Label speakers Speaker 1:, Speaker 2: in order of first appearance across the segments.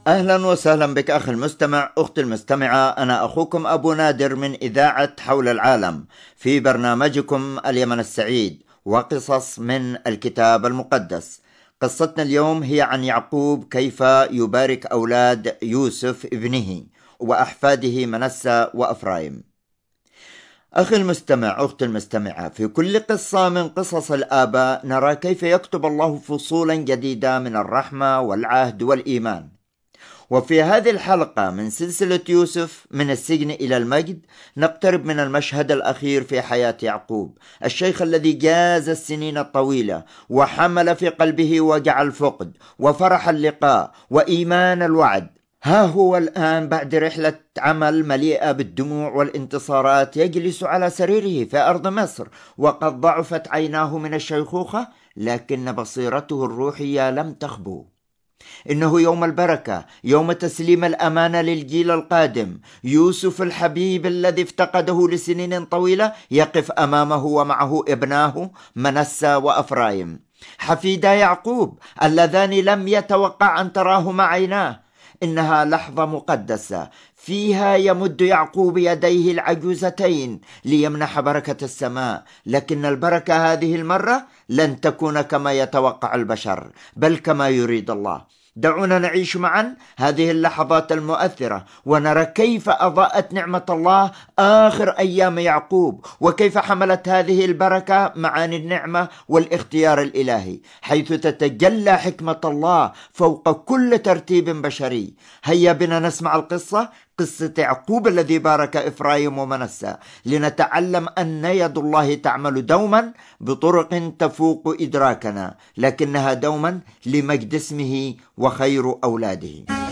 Speaker 1: أهلا وسهلا بك أخي المستمع أختي المستمعة. أنا أخوكم أبو نادر من إذاعة حول العالم في برنامجكم اليمن السعيد وقصص من الكتاب المقدس. قصتنا اليوم هي عن يعقوب كيف يبارك أولاد يوسف ابنه وأحفاده منسى وأفرايم. أخي المستمع أختي المستمعة، في كل قصة من قصص الآباء نرى كيف يكتب الله فصولا جديدة من الرحمة والعهد والإيمان. وفي هذه الحلقة من سلسلة يوسف من السجن إلى المجد نقترب من المشهد الأخير في حياة يعقوب، الشيخ الذي جاز السنين الطويلة وحمل في قلبه وجع الفقد وفرح اللقاء وإيمان الوعد. ها هو الآن بعد رحلة عمل مليئة بالدموع والانتصارات يجلس على سريره في أرض مصر، وقد ضعفت عيناه من الشيخوخة لكن بصيرته الروحية لم تخبو. إنه يوم البركة، يوم تسليم الأمانة للجيل القادم. يوسف الحبيب الذي افتقده لسنين طويلة يقف أمامه ومعه ابناه منسى وأفرايم، حفيدا يعقوب اللذان لم يتوقع أن تراهما عيناه. إنها لحظة مقدسة فيها يمد يعقوب يديه العجوزتين ليمنح بركة السماء، لكن البركة هذه المرة لن تكون كما يتوقع البشر بل كما يريد الله. دعونا نعيش معا هذه اللحظات المؤثرة ونرى كيف أضاءت نعمة الله آخر أيام يعقوب، وكيف حملت هذه البركة معاني النعمة والاختيار الإلهي، حيث تتجلى حكمة الله فوق كل ترتيب بشري. هيا بنا نسمع القصة، قصة يعقوب الذي بارك إفرايم ومنسى، لنتعلم أن يد الله تعمل دوما بطرق تفوق إدراكنا، لكنها دوما لمجد اسمه وخير أولاده.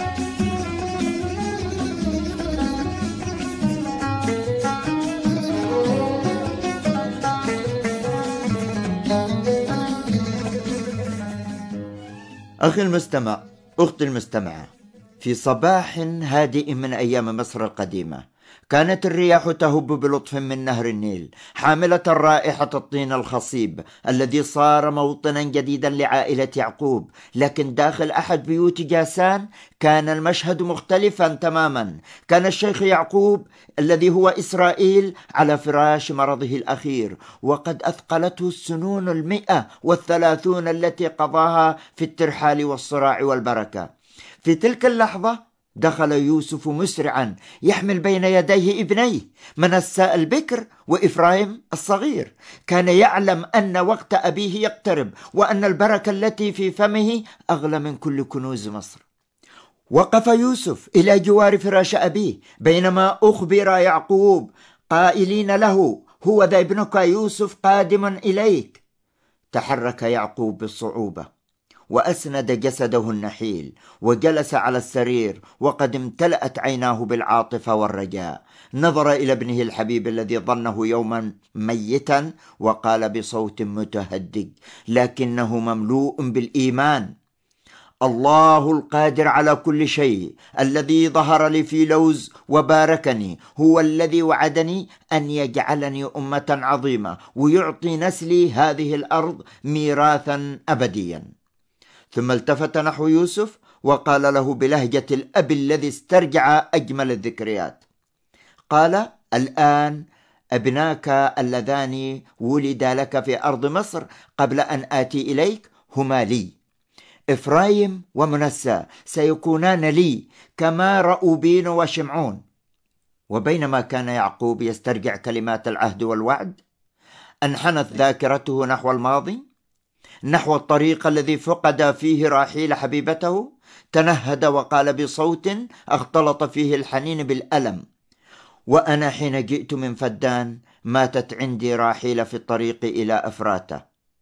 Speaker 1: أخي المستمع أختي المستمعة، في صباح هادئ من أيام مصر القديمة كانت الرياح تهب بلطف من نهر النيل حاملة رائحة الطين الخصيب الذي صار موطنا جديدا لعائلة يعقوب. لكن داخل أحد بيوت جاسان كان المشهد مختلفا تماما. كان الشيخ يعقوب الذي هو إسرائيل على فراش مرضه الأخير، وقد أثقلته السنون 130 التي قضاها في الترحال والصراع والبركة. في تلك اللحظة دخل يوسف مسرعا يحمل بين يديه ابنيه منسى البكر وإفرايم الصغير. كان يعلم أن وقت أبيه يقترب وأن البركة التي في فمه أغلى من كل كنوز مصر. وقف يوسف إلى جوار فراش أبيه بينما أخبر يعقوب قائلين له: هو ذا ابنك يوسف قادم إليك. تحرك يعقوب بالصعوبة وأسند جسده النحيل وجلس على السرير، وقد امتلأت عيناه بالعاطفة والرجاء. نظر إلى ابنه الحبيب الذي ظنه يوما ميتا وقال بصوت متهدج لكنه مملوء بالإيمان: الله القادر على كل شيء الذي ظهر لي في لوز وباركني هو الذي وعدني أن يجعلني أمة عظيمة ويعطي نسلي هذه الأرض ميراثا أبديا. ثم التفت نحو يوسف وقال له بلهجة الأب الذي استرجع أجمل الذكريات، قال: الآن أبناك اللذان ولدا لك في أرض مصر قبل أن آتي إليك هما لي، إفرايم ومنسى سيكونان لي كما رأوبين وشمعون. وبينما كان يعقوب يسترجع كلمات العهد والوعد انحنت ذاكرته نحو الماضي، نحو الطريق الذي فقد فيه راحيل حبيبته. تنهد وقال بصوت اختلط فيه الحنين بالألم: وأنا حين جئت من فدان ماتت عندي راحيل في الطريق إلى أفراتة،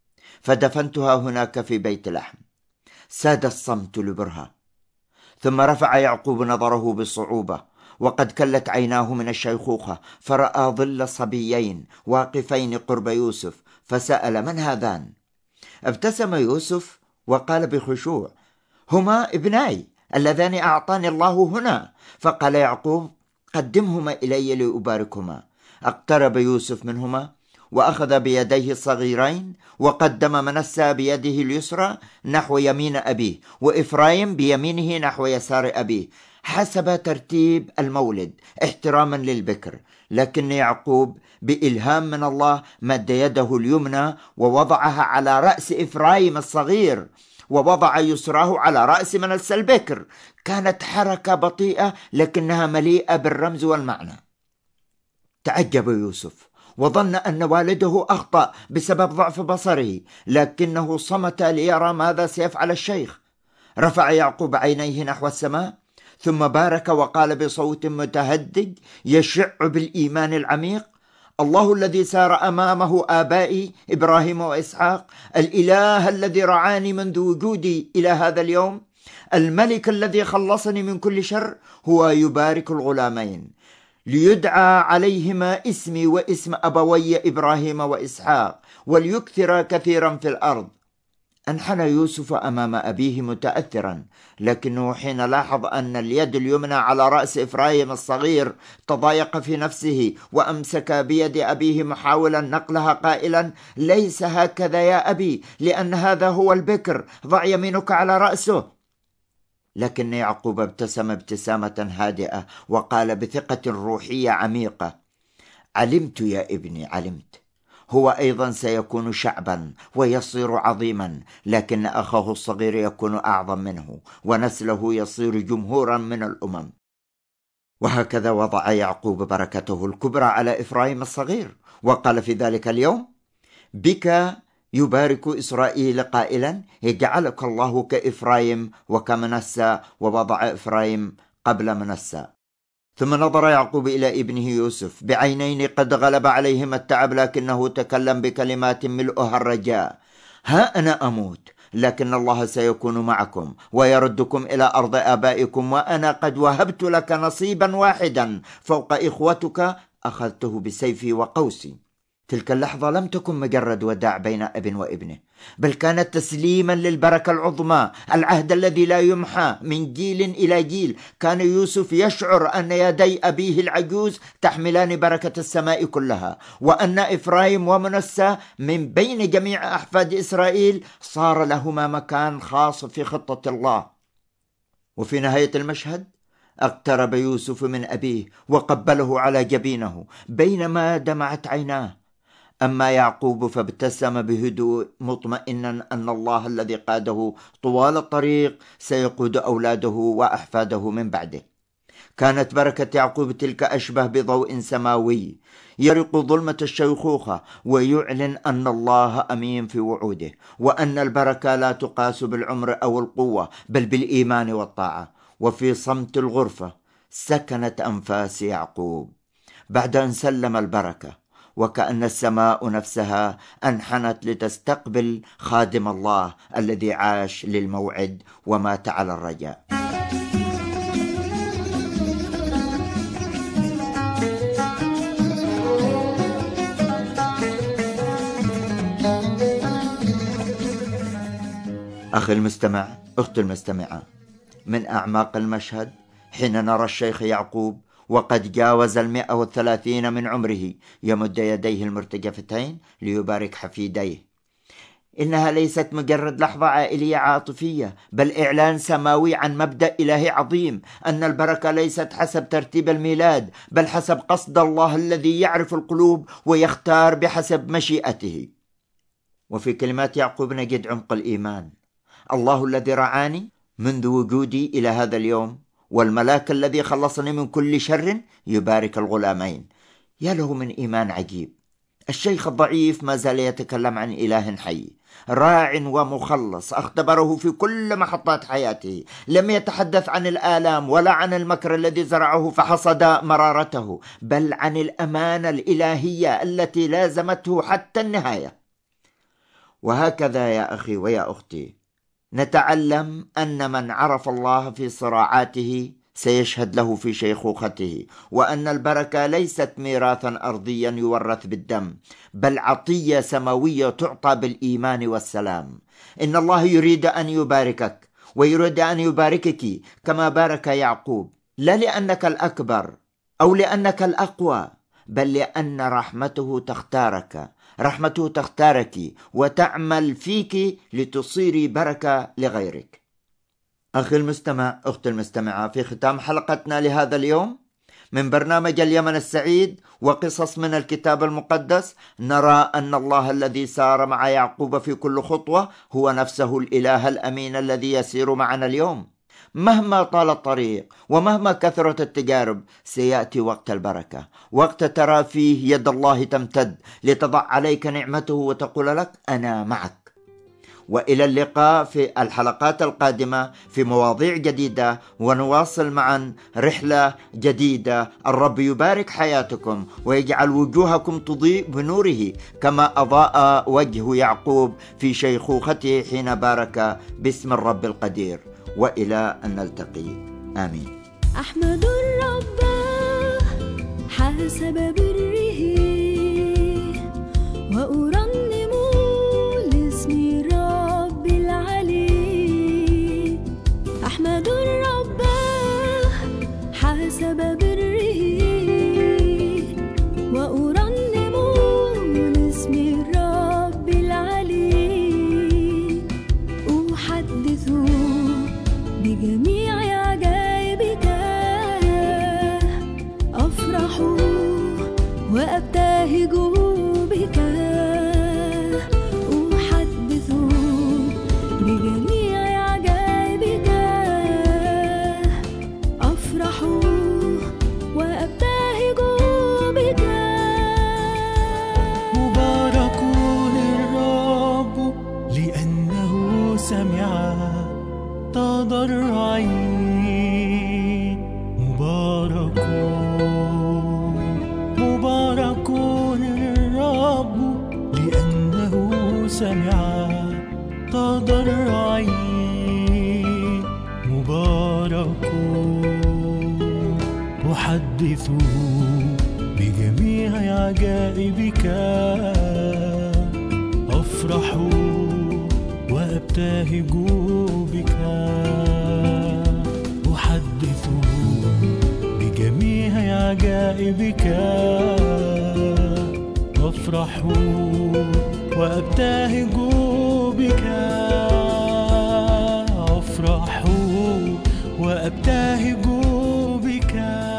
Speaker 1: فدفنتها هناك في بيت لحم. ساد الصمت لبرهة. ثم رفع يعقوب نظره بصعوبة وقد كلت عيناه من الشيخوخة، فرأى ظل صبيين واقفين قرب يوسف، فسأل: من هذان؟ ابتسم يوسف وقال بخشوع: هما ابناي اللذان أعطاني الله هنا. فقال يعقوب: قدمهما إلي لأباركهما. اقترب يوسف منهما وأخذ بيديه الصغيرين وقدم منسى بيده اليسرى نحو يمين أبيه، وإفرايم بيمينه نحو يسار أبيه، حسب ترتيب المولد احتراما للبكر. لكن يعقوب بإلهام من الله مد يده اليمنى ووضعها على رأس إفرايم الصغير، ووضع يسراه على رأس منسى البكر. كانت حركة بطيئة لكنها مليئة بالرمز والمعنى. تعجب يوسف وظن أن والده أخطأ بسبب ضعف بصره، لكنه صمت ليرى ماذا سيفعل الشيخ. رفع يعقوب عينيه نحو السماء ثم بارك وقال بصوت متهدج يشع بالإيمان العميق: الله الذي سار أمامه آبائي إبراهيم وإسحاق، الإله الذي رعاني منذ وجودي إلى هذا اليوم، الملك الذي خلصني من كل شر، هو يبارك الغلامين ليدعى عليهما اسمي واسم أبوي إبراهيم وإسحاق، وليكثر كثيرا في الأرض. انحنى يوسف أمام أبيه متأثرا، لكنه حين لاحظ أن اليد اليمنى على رأس إفرايم الصغير تضايق في نفسه، وأمسك بيد أبيه محاولا نقلها قائلا: ليس هكذا يا أبي، لأن هذا هو البكر، ضع يمينك على رأسه. لكن يعقوب ابتسم ابتسامة هادئة وقال بثقة روحية عميقة: علمت يا ابني، علمت. هو أيضا سيكون شعبا ويصير عظيما، لكن أخاه الصغير يكون أعظم منه، ونسله يصير جمهورا من الأمم. وهكذا وضع يعقوب بركته الكبرى على إفرايم الصغير، وقال في ذلك اليوم: بك يبارك إسرائيل قائلا: يجعلك الله كإفرايم وكمنسى، ووضع إفرايم قبل منسى. ثم نظر يعقوب إلى ابنه يوسف بعينين قد غلب عليهما التعب، لكنه تكلم بكلمات ملؤها الرجاء: ها أنا أموت، لكن الله سيكون معكم ويردكم إلى أرض آبائكم، وأنا قد وهبت لك نصيبا واحدا فوق إخوتك، أخذته بسيفي وقوسي. تلك اللحظة لم تكن مجرد وداع بين أب وابنه، بل كانت تسليما للبركة العظمى، العهد الذي لا يمحى من جيل إلى جيل. كان يوسف يشعر أن يدي أبيه العجوز تحملان بركة السماء كلها، وأن إفرايم ومنسى من بين جميع أحفاد إسرائيل صار لهما مكان خاص في خطة الله. وفي نهاية المشهد اقترب يوسف من أبيه وقبله على جبينه بينما دمعت عيناه. أما يعقوب فابتسم بهدوء مطمئنا أن الله الذي قاده طوال الطريق سيقود أولاده وأحفاده من بعده. كانت بركة يعقوب تلك أشبه بضوء سماوي يرق ظلمة الشيخوخة، ويعلن أن الله أمين في وعوده، وأن البركة لا تقاس بالعمر أو القوة، بل بالإيمان والطاعة. وفي صمت الغرفة سكنت أنفاس يعقوب بعد أن سلم البركة، وكأن السماء نفسها انحنت لتستقبل خادم الله الذي عاش للموعد ومات على الرجاء. أخي المستمع، أختي المستمعة، من أعماق المشهد حين نرى الشيخ يعقوب وقد جاوز 130 من عمره يمد يديه المرتجفتين ليبارك حفيديه. إنها ليست مجرد لحظة عائلية عاطفية، بل إعلان سماوي عن مبدأ إلهي عظيم، أن البركة ليست حسب ترتيب الميلاد، بل حسب قصد الله الذي يعرف القلوب ويختار بحسب مشيئته. وفي كلمات يعقوب نجد عمق الإيمان: الله الذي رعاني منذ وجودي إلى هذا اليوم، والملاك الذي خلصني من كل شر يبارك الغلامين. يا له من إيمان عجيب! الشيخ الضعيف ما زال يتكلم عن إله حي راع ومخلص اختبره في كل محطات حياته. لم يتحدث عن الآلام ولا عن المكر الذي زرعه فحصد مرارته، بل عن الأمانة الإلهية التي لازمته حتى النهاية. وهكذا يا أخي ويا أختي نتعلم أن من عرف الله في صراعاته سيشهد له في شيخوخته، وأن البركة ليست ميراثا أرضيا يورث بالدم، بل عطية سماوية تعطى بالإيمان والسلام. إن الله يريد أن يباركك ويريد أن يباركك كما بارك يعقوب، لا لأنك الأكبر أو لأنك الأقوى، بل لأن رحمته تختارك رحمته تختارك وتعمل فيك لتصيري بركة لغيرك. أخي المستمع، أختي المستمعة، في ختام حلقتنا لهذا اليوم من برنامج اليمن السعيد وقصص من الكتاب المقدس، نرى أن الله الذي سار مع يعقوب في كل خطوة هو نفسه الإله الأمين الذي يسير معنا اليوم. مهما طال الطريق ومهما كثرت التجارب، سيأتي وقت البركة، وقت ترى فيه يد الله تمتد لتضع عليك نعمته وتقول لك أنا معك. وإلى اللقاء في الحلقات القادمة في مواضيع جديدة، ونواصل معا رحلة جديدة. الرب يبارك حياتكم ويجعل وجوهكم تضيء بنوره كما أضاء وجه يعقوب في شيخوخته حين بارك باسم الرب القدير. وإلى أن نلتقي، آمين.
Speaker 2: أحمد الرب حسب بره وأرنم لاسم الرب العلي. أحمد الرب حسب بره وأرنم لاسم الرب العلي. أحدث بجميع عجائبك، أفرح وأبتهج بك. أحدث بجميع عجائبك، أفرح وأبتهج بك.
Speaker 3: مبارك الرب لأنه سمع تضرعي. مبارك الرب لأنه سمع تضرعي. مبارك أحدث بجميع عجائبك، أفرح وأبتهج بك. أحدث بجميع عجائبك، أفرح وأبتهج بك. أفرح وأبتهج بك.